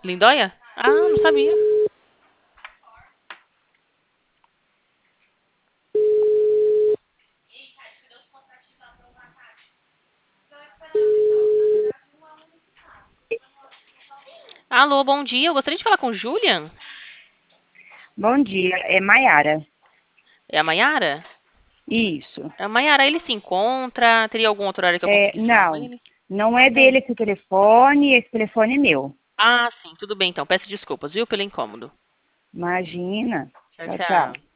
Lindóia? Ah, não sabia. Alô, bom dia. Eu gostaria de falar com o Julian. Bom dia, é Maiara. É a Maiara? Isso. A Maiara, ele se encontra? Teria algum outro horário que eu conseguisse falar com Não, ele? não é É. dele esse telefone é meu. Ah, sim, tudo bem então. Peço desculpas, viu, pelo incômodo. Imagina. Tchau, Tchau, tchau. tchau.